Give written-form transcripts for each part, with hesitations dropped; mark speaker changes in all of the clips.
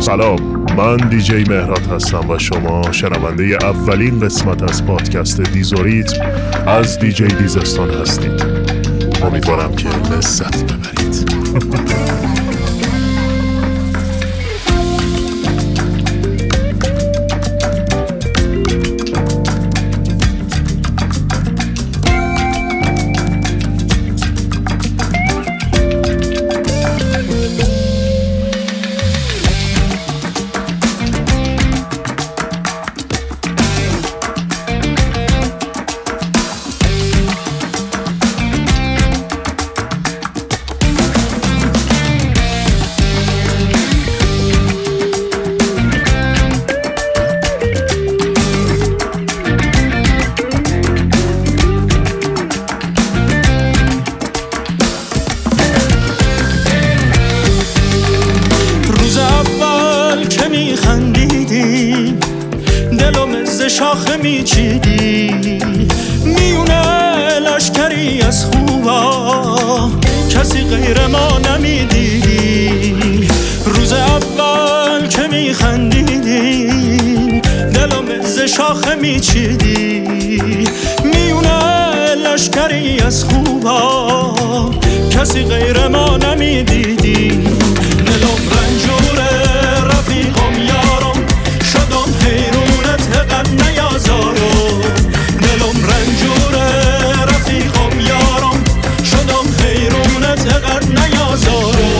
Speaker 1: سلام، من دیجی مهراد هستم و شما شنونده اولین قسمت از پادکست دیزوریتم از دیجی دیزستان هستید. امیدوارم که لذت ببرید.
Speaker 2: شاخه میچیدی میونه لشکری از خوبا، کسی غیر ما نمیدیدی. روز اول که میخندیدی دلو مز شاخه میچیدی میونه لشکری از خوبا، کسی غیر ما نمیدیدی. دلم رنجوره رفیقم یارم، شدم حیرونت قد نیازارم. دلم رنجوره رفیقم یارم، شدم حیرونت قد نیازارم.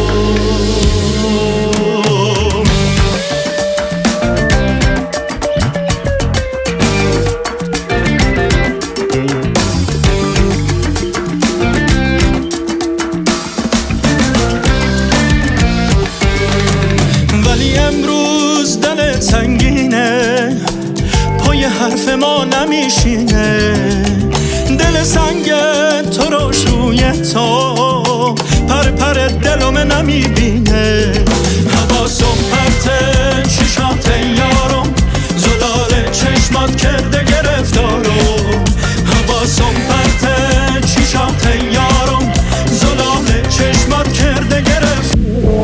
Speaker 2: ولی امروز دلت سنگینه، پای حرف ما نمیشینه. دل سنگ تو روش روی تو پر پر دلم نمیبینه. حواسم پرته چشات یارم، زلال چشمات کرده گرفتارم. حواسم پرته چشات یارم، زلال چشمات کرده گرفتارم.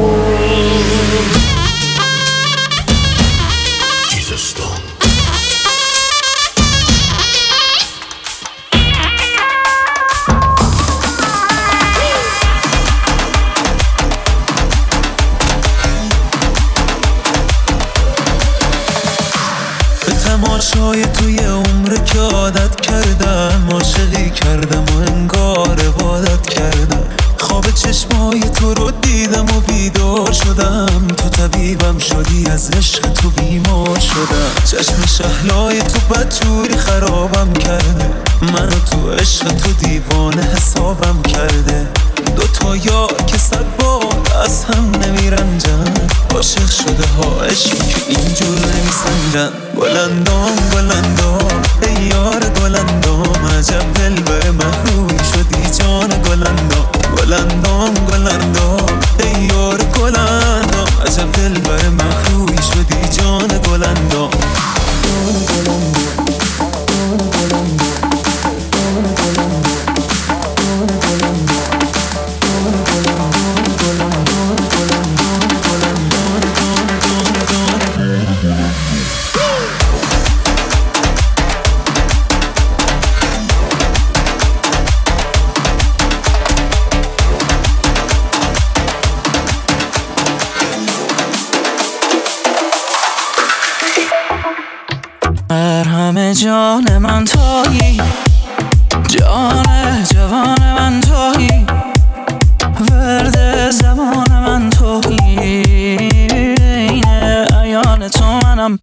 Speaker 3: تماشای توی عمر که عادت کردم، عاشقی کردم و انگار عبادت کردم. خواب چشمای تو رو دیدم و بیدار شدم، تو طبیبم شدی، از عشق تو بیمار شدم. چشم شهلای تو بدجوری خرابم کرده، منو تو عشق تو دیوانه حسابم کرده. دوتا یا که 100 بار از هم نمیرنجن، عاشق شده ها عشق که اینجور نمیسنجن. گلندام گلندام ای یار گلندام، عجب دل بر محروی شدی جان گلندام. گلندام گلندام ای یار گلندام، عجب دل بر محروی شدی جان گلندام. مرهم جان من تویی، جان جوان من تویی، ورد زمان من تویی، این عیان تو منم.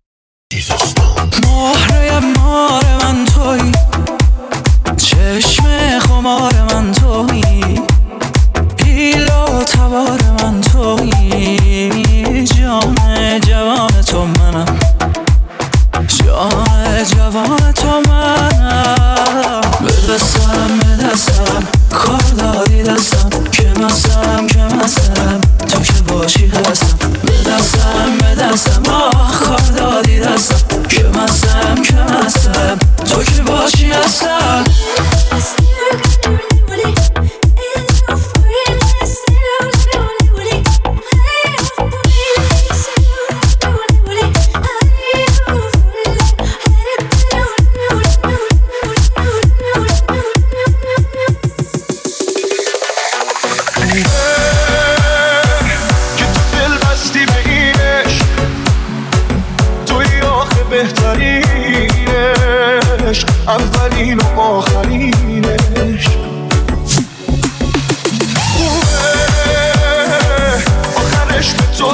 Speaker 3: مهره مار من تویی، چشم خمار من تویی، پیل و تبار من تویی، جان جوان تو منم. جان جوان تو منم، به سرم
Speaker 4: اولین و آخرینش. آخرش به تو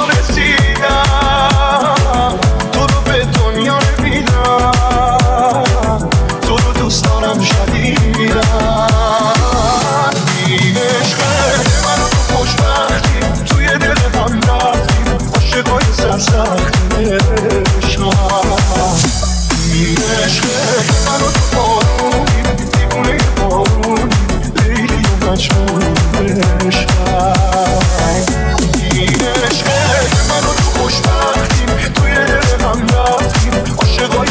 Speaker 4: رسیدم، تو رو به دنیا نمیدم، تو رو دوست دارم شدیدم. این عشقه من و تو خوشبختیم، توی دل هم رفتیم عاشقای سرسختشم. این عشقه من و تو بارونیم، دیوونه بارونیم، لیلی و مجنونشم. این عشقه من و تو خوشبختیم، توی دل هم رفتیم عاشقای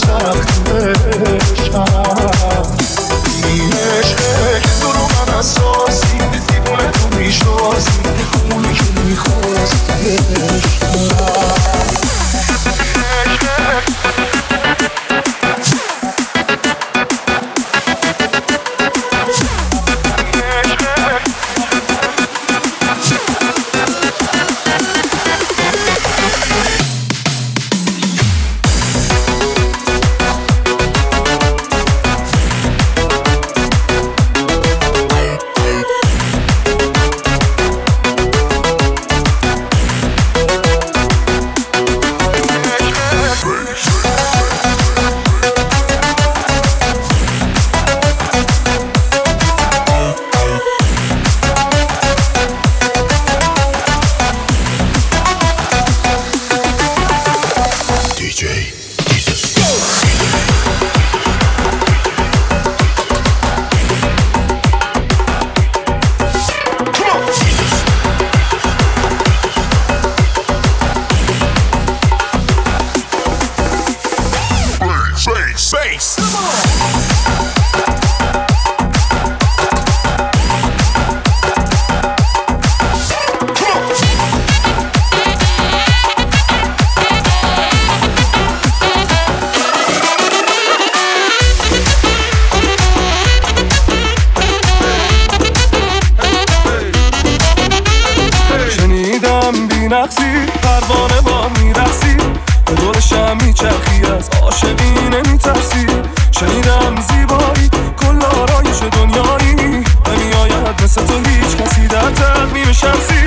Speaker 4: سرسختشم. این عشقه که تو رو من اساسی، دیوونه تو میشناسی، اونی که
Speaker 5: نقصی پروانه با میرسی، به دور شم میچرخی از عاشقی نمیترسی. شنیدم زیبایی کل آرایش دنیایی، نمیآید مثل تو هیچ کسی در تقویم شمسی.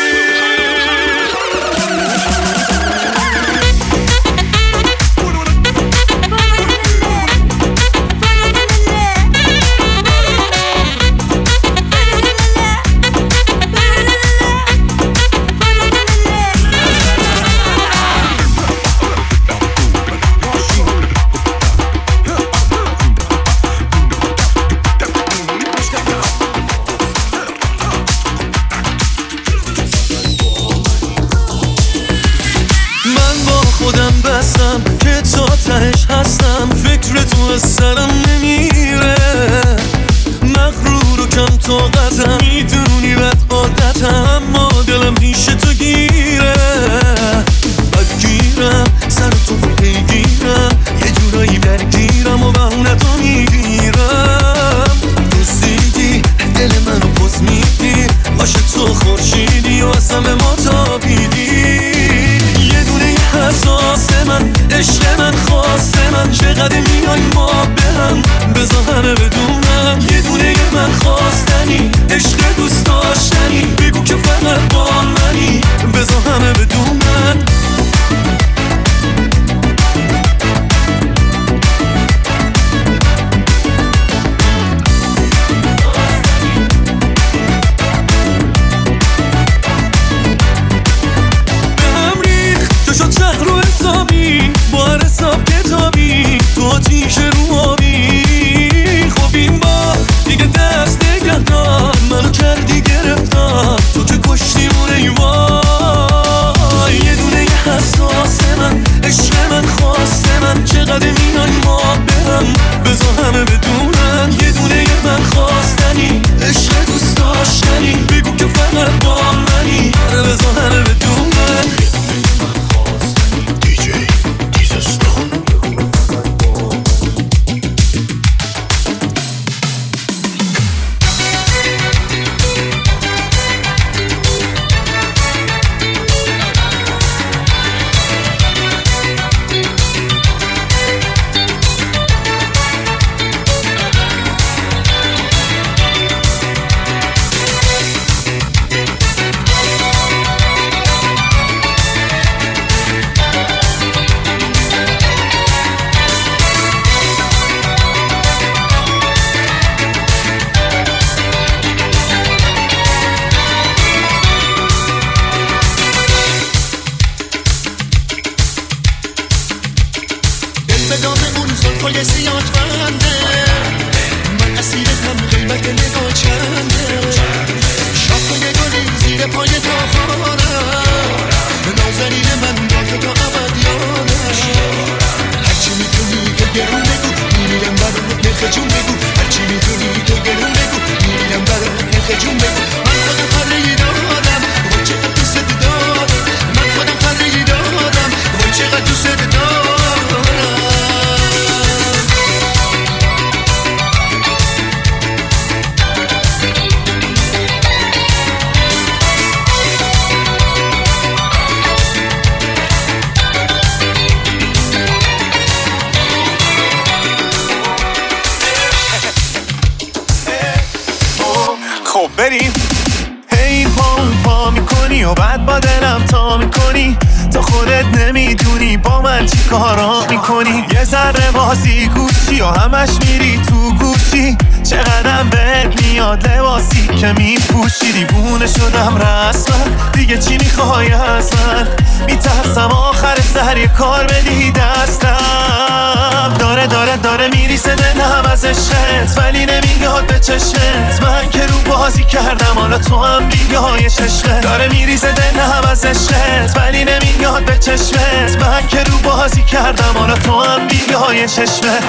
Speaker 2: خودم بستم که تا تهش هستم، فکر تو از سرم نمیره. مغرور و کم طاقتم، میدونی بد عادتم، اما دلم پیش تو گیره. بدگیرم سر تو پیگیرم، یه جورایی درگیرم و بهونه تو میگیرم. دوستیدی دل منو پس میدی، باشه تو خورشیدی و از همه ما تابیدی. حساس من، عشق من، خواست من، چقدر میای ما به هم، بذار همه بدونم یه دونه من خواستنی، عشق دوست داشتنی، بگو که فقط با منی، بذار همه بدونم. با هر حساب کتابی تو آتیش رو آبی. خب این با دیگه دست نگهدار، منو کردی گرفتار،
Speaker 4: به دام اون زلفای سیاه بنده من اسیرتم قیمت نگاه چنده شاخه گلی زیر پای تاخارم نازنین من با تو ابد یادم هرچی میتونی تو گرون بگو میمیرم برات نرخ جون بگو هرچی میتونی تو گرون بگو میمیرم برات نرخ جون بگو من خودم خرهی دادم وای چقدر دوست دارم من خودم خرهی دادم وای چقدر دوست دارم
Speaker 3: خب بریم هی پا میکنی و بعد با دلم تا میکنی تا خودت نمیدونی با من چی کارا میکنی یه ذره بازی گوشی و همش میری تو گوشی چقدرم بهت میاد لباسی که میپوشی دیوونه شدم رسما دیگه چی میخوای از من میترسم آخر سر یه کار بدی دستم داره میریسه دلم از عشقت ولی نمیاد به چشمت من که رو بازی کردم حالا تو هم بیای چشمت داره میریسه دلم از عشقت ولی نمیاد به چشمت من که رو بازی کردم حالا تو هم بیای چشمت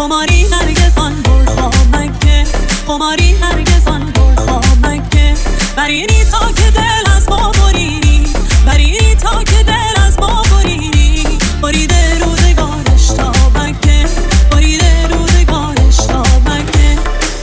Speaker 6: قماری هرگز آن گل خامکه قماری هرگز آن گل خامکه برینی تا که دل از ما بریدی برینی تا که دل از ما بریدی بریده روزگارش تا مکه بریده روزگارش تا مکه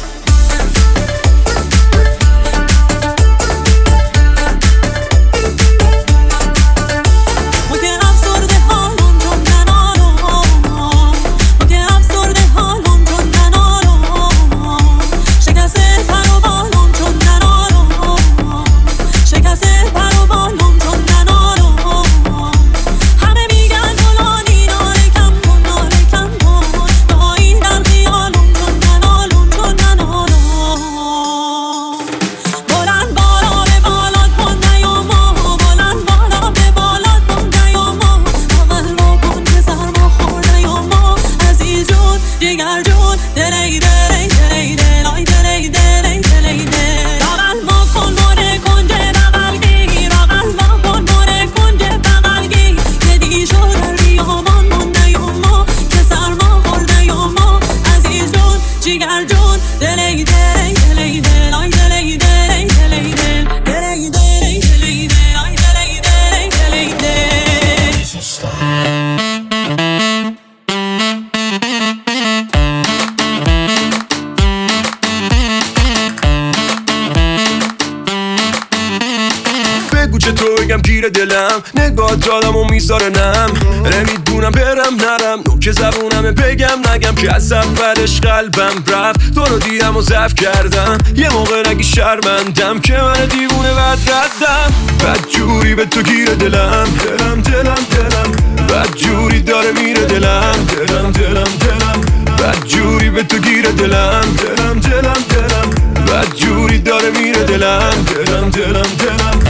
Speaker 2: گیر دلم نگاه دادم و میذاره نم نمیدونم برم نرم نوک زبونم بگم نگم که از اولش قلبم رفت تو رو دیدم و ضعف کردم یه موقع نگی شرمندم که من دیوونه بد ردم بد جوری به تو گیر دلم دلم دلم دلم بد جوری داره میره دلم دلم دلم دلم بد جوری به تو گیر دلم دلم دلم دلم بد جوری داره میره دلم دلم دلم دلم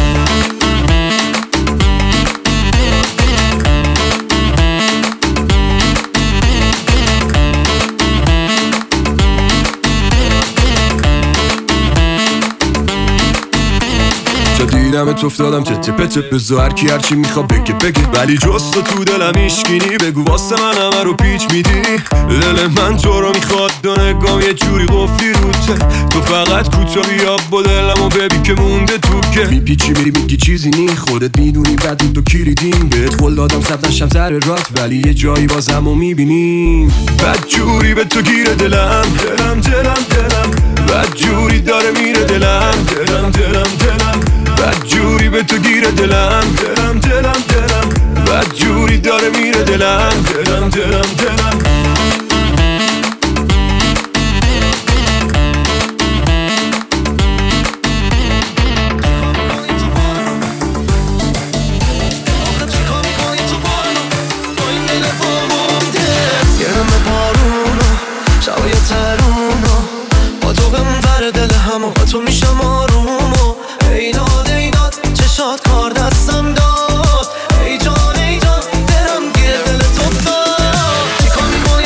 Speaker 2: دیدمت افتادم تته پته بزا هرکی هرچی میخوا بگه ولی جز تو دلم ایشگینی بگو واسه من همه رو پیچ میدی دل من تو رو میخواد دو نگام یه جوری قفلی روته تو فقط کوتاهی آب با دلم و ببی که مونده تو که میپیچی میری میگی چیزی نی خودت میدونی بعد تو کلیدیم بهت قول دادم صد نشم سر رات ولی یه جایی بازم رو میبینیم بد جوری به تو گیر دلم دلم دلم دلم بد جوری داره میره دلم دلم دلم دلم بد جوری به تو گیر دلم دلم دلم دلم بد جوری داره میره دلم دلم دلم دلم
Speaker 7: شبای ترونو با تو بمون دل همو با تو میشم آرومو ایداد ایداد چشات کار دستم داد ای جان دلم گیر دل تو داد چی کار میکنی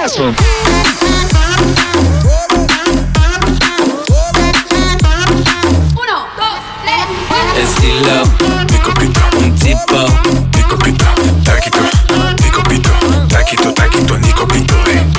Speaker 4: Awesome.
Speaker 2: Estilo, mi copito, un tipo, mi copito, taquito, mi copito, taquito, taquito, mi copito,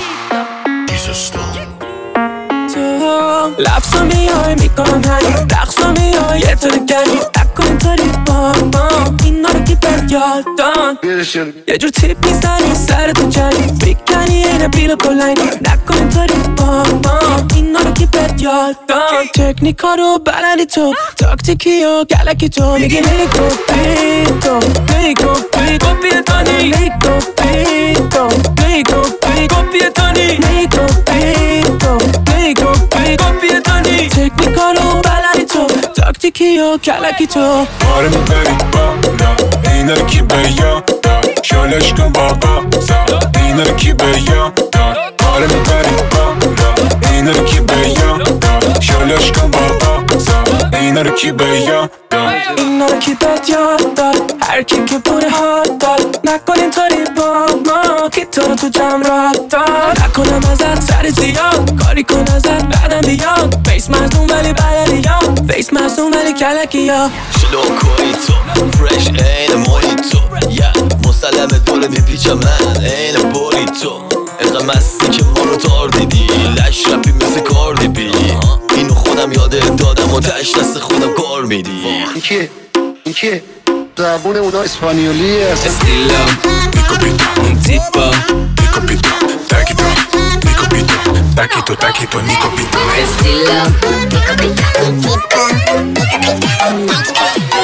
Speaker 5: لبسا میای میکنم هنی رقصا میای یه طور گلی نکن اینطوری بابا اینا رو کی بهت یاد داد یه جور تیپ میزنی سرتو جلی میکنی اینه بیل بلنگی نکن اینطوری بابا اینا رو کی بهت یاد داد تکنیکا رو بلدی تو تاکتیکی و گلکی تو میگی نیکو پیتو نیکو پیتو پیتانی نیکو پیتو نیکو پیتو پیتانی نیکو پیتو نیکو پیتو پیتانی تکنیکا رو بلدی تو تاکتیکی و گلکی تو آره میبری بالا اینا رو کی به یاد داد شالش کن بابا زاد اینا رو کی به یاد داد آره میبری بالا اینا رو کی به یاد داد شالش کن بابا زاد اینا رو کی به یاد داد اینا رو کی بهت یاد داد هر کی که پول حال داد نکن اینطوری با ما که تو رو تو جمع را داد نکنم ازت سر زیاد کاری کن ازت بعدم بیاد فیس مزدون ولی بلدیاد فیس مزدون ولی کلکی یا
Speaker 7: شلو کنی تو فرش این مویتو مسلم دوره میپیچم من این بوری تو اینقدر مستی که ما رو تار دیدی لش رپی مثل کاردی بی اینو خودم یاده دادم و تش دست خودم کار میدی
Speaker 4: این که زبون اونا اسپانیولی است.
Speaker 2: Estilo, mi copito, un tipo, mi copito, taquito, mi copito, taquito, taquito, mi copito.
Speaker 8: Estilo, mi copito, un tipo, mi copito,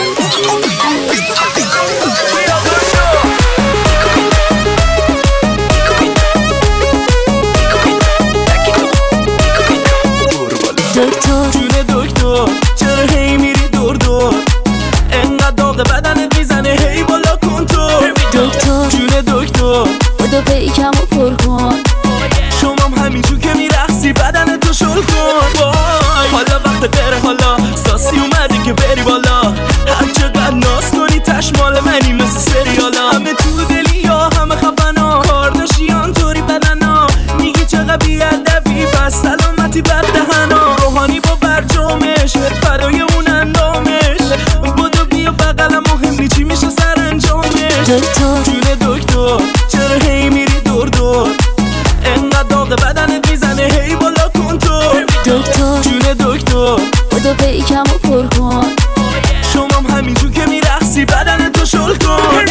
Speaker 5: جون دکتر چرا هی میری دور دور انقدر داغ بدنت میزنه هی بالا کن تو
Speaker 6: دکتر
Speaker 5: جون دکتر
Speaker 6: بودو پیکم و پر کن
Speaker 5: شمام همینجور که میرقصی بدن تو شل کن وای حالا وقت غیره حالا ساسی اومدی که بری بالا هر چقدر ناز کنی تشمال منی مثل سریالا همه تو دلی یا همه خفنا کارداشیان طوری بدنا میگی چقدر بیادبی بس سلامتی بد دهنا روحانی با برجامش فرای اون اندامش بودو بیا بقلم مهمی چی میشه سر انجامش
Speaker 6: دکتر
Speaker 5: جون دکتر چرا هی میری دور دور انقدر داغ بدنت میزنه هی بالا کن تو
Speaker 6: دکتر
Speaker 5: جون دکتر
Speaker 6: بودو پیکم و پر کن
Speaker 5: شمام همینجور که میرقصی بدن تو شل کن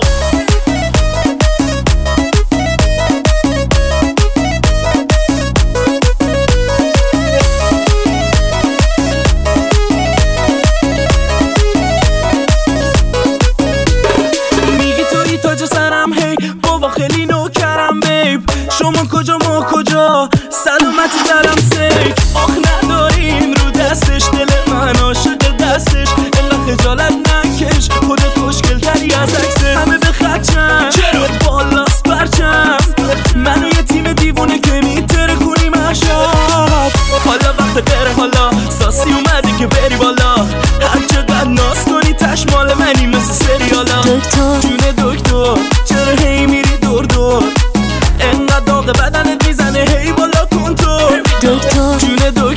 Speaker 5: میگی توی تاج سرم هی بابا خیلی نوکرم بیب شما کجا ما کجا سلامتی دارم سیک آخ نداریم رو دستش دل من عاشق دستش الا خجالت نکش خودت خوشگل تری از عکسه همه به خدشن چرا بالاست برچم منو یه تیم دیوونه که میتره خونی مشاب حالا وقت غیره حالا ساسی اومدی که بری بالا هر چقدر ناز کنی تشمال منی مثل سریالا
Speaker 6: دکتر
Speaker 5: جون دکتر چرا هی میری دور دور انقدر داغ بدنت میزنه هی بالا کن تو
Speaker 6: دکتر
Speaker 5: جون دکتر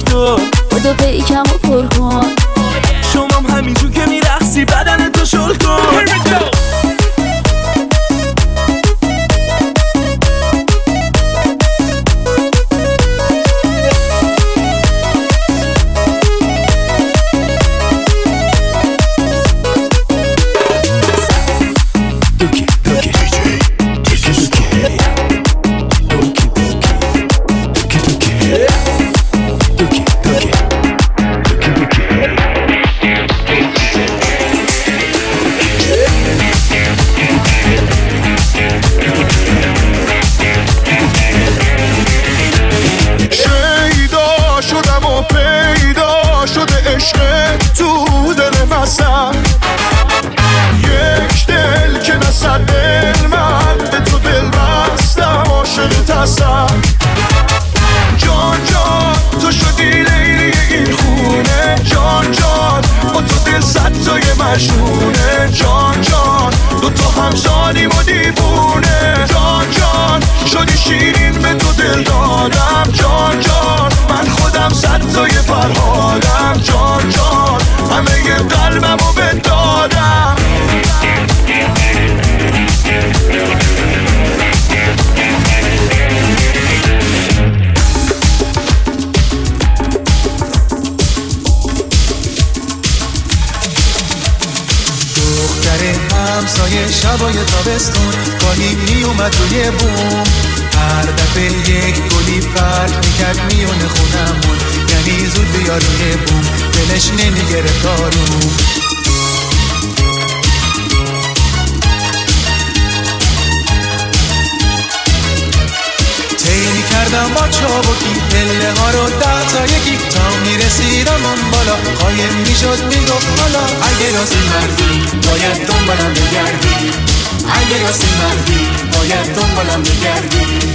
Speaker 3: شبای تابستون گاهی می اومد روی بوم، هر دفعه یک گلی پرت میکرد میونه خونمون، یعنی زود بیا روی بوم دلش نمیگرفت آروم. تیری کردم با چابکی پله ها رو 10 تا یکی تا میرسیدم اون بالا، قایم میشد میگفت حالا اگه راستی مردی باید دنبالم بگردی، اگه راستی مردی باید دنبالم بگردی.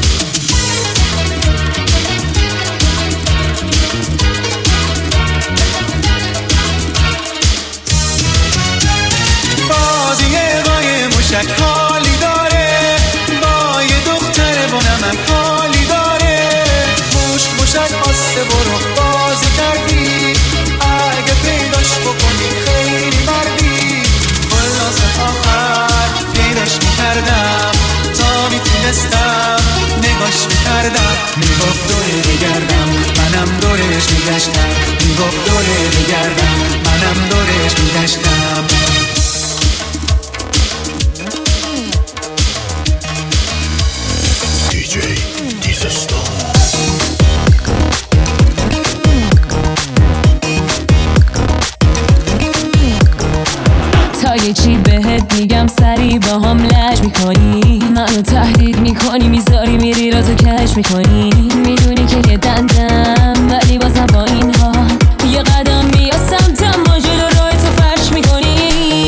Speaker 3: بازی قایم موشک حالی داره، با یه دختر بونم حالی داره، موشک آسته برو بازی کردی، اگه پیداش بکنی خیلی مردی. خلاصه آخر پیداش میکردم تا میتونستم نگاش میکردم، میگفت دوره بگردم منم دورش میگشتم، میگفت دوره بگردم منم دورش میگشتم.
Speaker 6: یه چی بهت میگم سری با هم لج میکنی، منو تهدید میکنی میذاری میری رازو کش میکنی، میدونی که یه دندم ولی بازم با این ها یه قدم بیا سمتم با جلو روی تو فرش میکنی.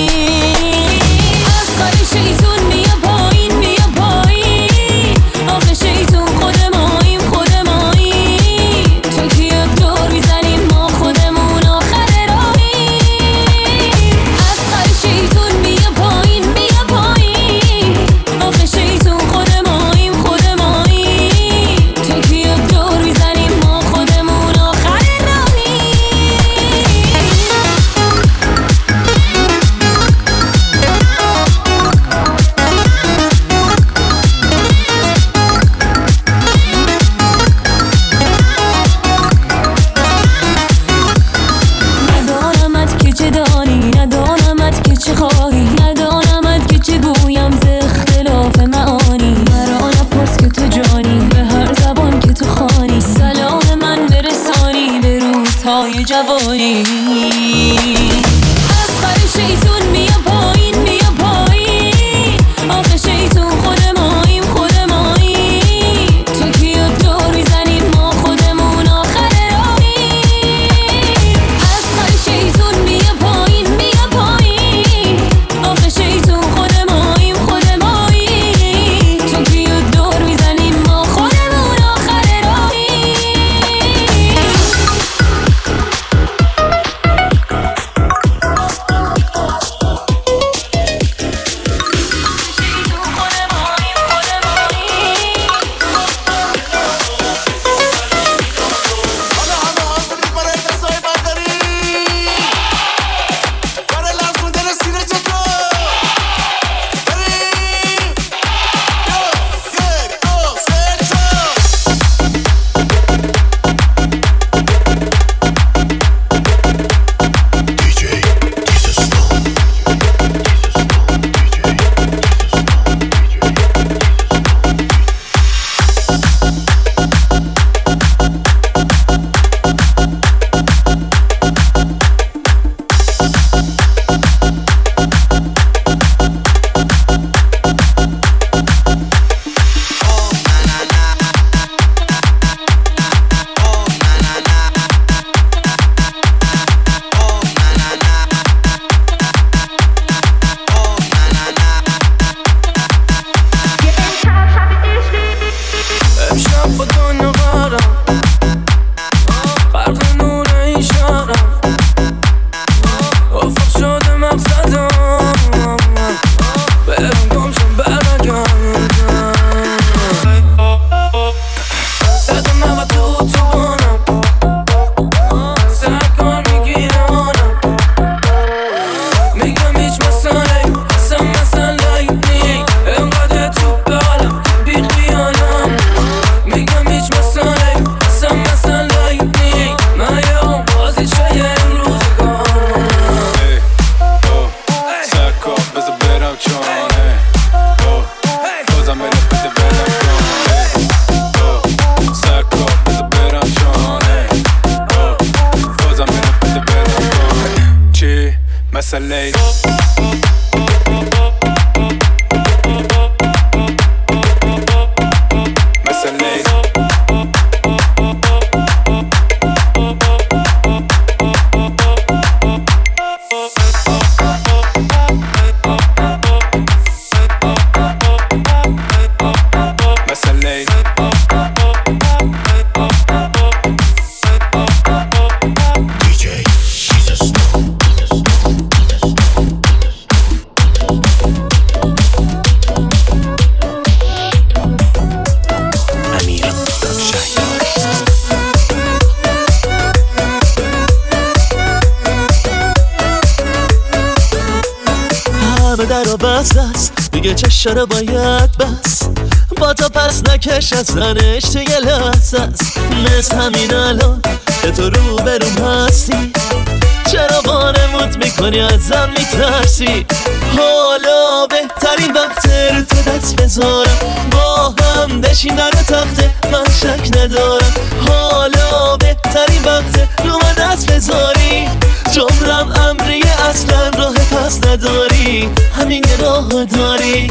Speaker 6: از خالی شیطون بیا پایین بیا پایین، آخه شیطون خود ماییم خود ماییم، تو که یک دور میزنیم ما خودمون آخر راهیم. از خالی شیطون بیا پایین بیا پایین، آخه شیطون خود ماییم خود ماییم، تو که یک دور میزنیم ما خودمون آخر راهیم. ندانمت که چه دانی، ندانمت که چه خواهی، ندانمت که چه گویم ز اختلاف معانی، مرا نپرس که تو جانی به هر زبان که تو خوانی، سلام من برسانی به روزهای جوانی. از خالی شیطون بیا پایین بیا پایین، آخه شیطون خود ماییم خود ماییم، تو که یک دور میزنیم ما خودمون آخر راهیم. از خالی شیطون بیا پایین بیا پایین، آخه شیطون خود ماییم خود ماییم، تو که یک دور میزنیم ما خودمون آخر راهیم. امشب با دنیا قرم غرق نور این شهرم، افق شده مقصدم برم گمشم برگردم، زدم نبا تو بانم سرکار میگیره آنم، میگم هیچ مسئله اصلا مسئله نی، انقدر تو بالم بی خیالم، میگم هیچ مسئله اصلا مسئله نی، من یه بازی چه امروزگارم.
Speaker 5: سرکار بذار برم چون مثل لیل مثل لیل
Speaker 2: دیگه چشا رو باید بس با تا پس نکش از زنش تو یه لحظه است مثل همین الان که تو رو برون هستی چرا وانمود میکنی ازم میترسی حالا بهترین وقت رو تو دست بذارم با هم بشین در تخته من شک ندارم حالا بهترین وقت رو من دست بذاری جمرم امریه اصلا راه پس نداری همین راه داری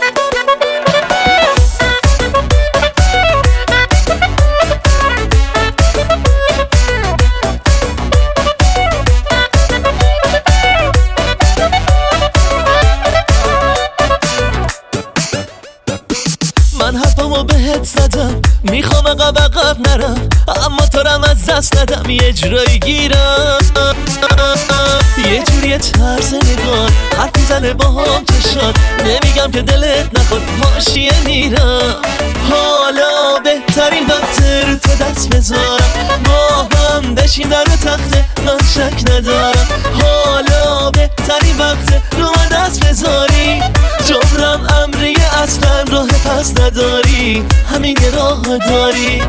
Speaker 2: من حرفمو بهت زدم میخوام عقب نرم اما تو رم از دست ندم یه جورایی گیرم یه جوری طرز نگاه حرف میزنه با هم چشات نمیگم که دلت نخواد حاشیه میرم حالا بهترین وقت رو تو دست بذارم با هم بشین در تخته من شک ندارم حالا بهترین وقت رو من دست بذاری جمرم امریه اصلا راه پس نداری همین راه داری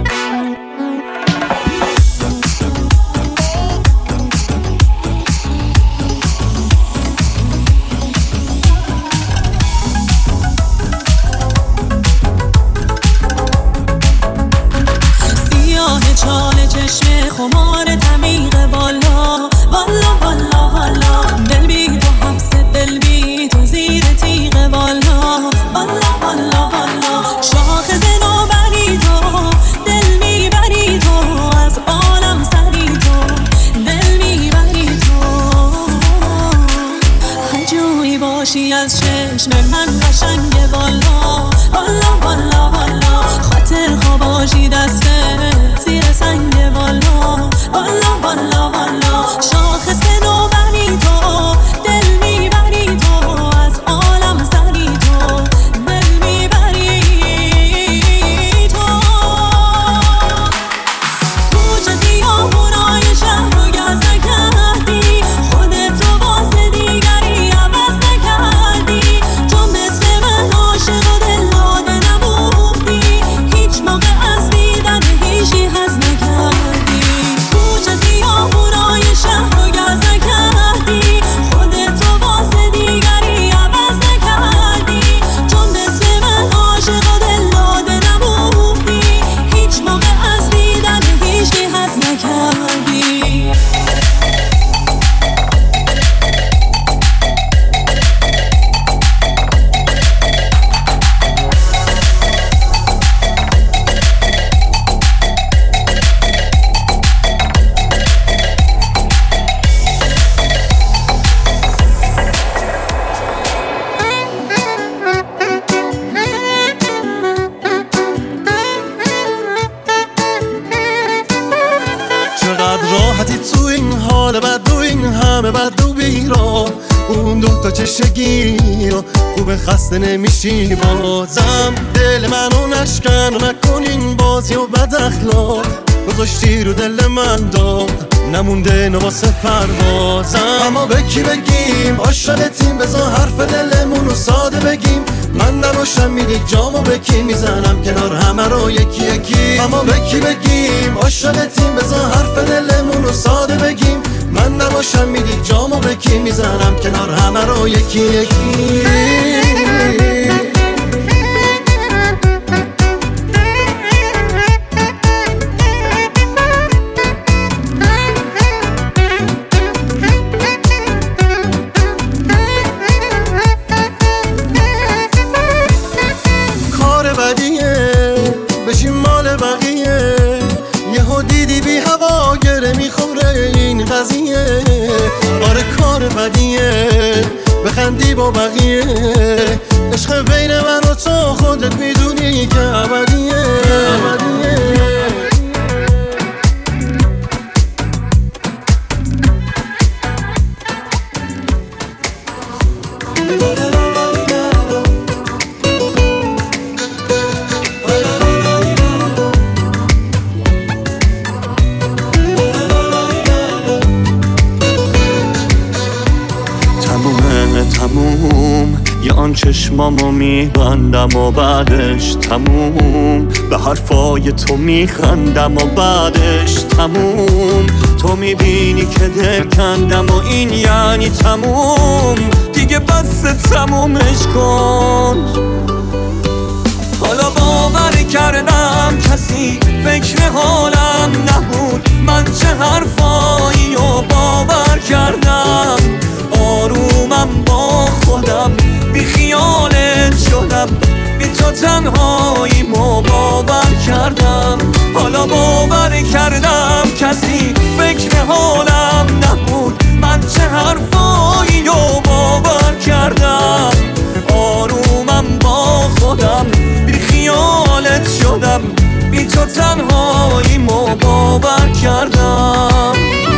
Speaker 6: سیاه چال چشم خمار تمیق والا والا والا والا دل بی تو حبس دل بی تو زیر تیغ والا والا والا والا شاخص نوبری تو دل میبری تو از عالم سری تو دل میبری تو هر جوی باشی از چشم من قشنگ والا والا والا والا خاطر خواباشی دسته زیر سنگ والا والا والا والا شاخص نوبری تو دل میبری تو از عالم سری تو دل میبری تو کوچه خیابونای شهر رو گز نکردی خودت رو واسه دیگری عوض نکردی چون مثل من عاشق و دل داده نبودی هیچ موقع از دیدن هیچی حظ نکردی کوچه خیابونای شهر رو گز نکردی خودت رو واسه دیگری عوض نکردی چون مثل من عاشق و دل داده نبودی هیچ موقع از دیدن هیچی حظ نکردی
Speaker 4: چقدر راحتی تو این حال بد و این همه بد و بیرا اون دوتا چشگی رو خوب خسته نمیشی بازم دل منو نشکن و نکن این بازی و بد اخلاق گذاشتی رو دل من داد نمونده نواسه پروازم اما به کی بگیم عاشقتیم بذار حرف دلمونو ساده بگیم من نباشم میری جامو به کی میزنم کنار همه رو یکی یکی اما به کی بگیم عاشقتیم بذار حرف دلمونو ساده بگیم من نباشم میری جامو به کی میزنم کنار همه رو یکی یکی عوضیه، آره کار بدیه، بخندی با بقیه. عشق بین من و تو خودت میدونی که ابدیه.
Speaker 2: تموم یه آن چشمامو میبندم و بعدش تموم به حرفای تو میخندم و بعدش تموم تو میبینی که دل کندم و این یعنی تموم دیگه بس تمومش کن. حالا باور کردم کسی فکر حالم نبود، من چه حرفایی و باور کردم. آرومم با خودم بی خیالت شدم، بی تو تنهاییمو باور کردم. حالا باور کردم کسی فکر حالم نبود، من چه حرفایی و باور کردم. آرومم با خودم بی خیالت شدم، بی تو تنهاییمو باور کردم.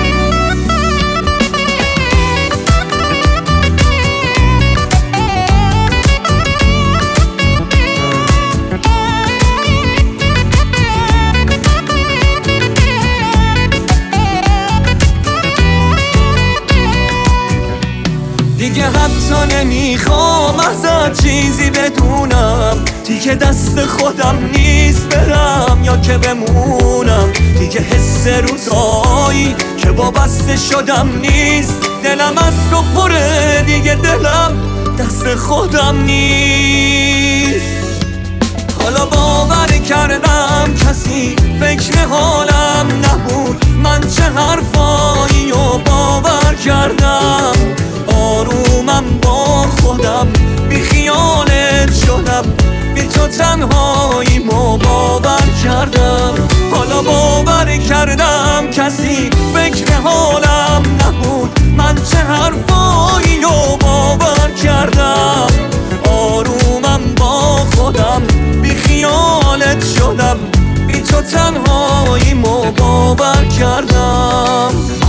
Speaker 2: دیگه حتی نمیخوام ازت چیزی بدونم، دیگه دست خودم نیست برم یا که بمونم. دیگه حس روزایی که وابسته شدم نیست، دلم از تو پره دیگه دلم دست خودم نیست. حالا باور کردم کسی فکر حالم نبود، من چه حرفایی و باور کردم. آرومم با خودم بی خیالت شدم، بی تو تنهاییمو باور کردم. حالا باور کردم کسی فکر حالم نبود، من چه حرفایی و باور کردم. آرومم با خودم بی خیالت شدم، بی تو تنهاییمو باور کردم.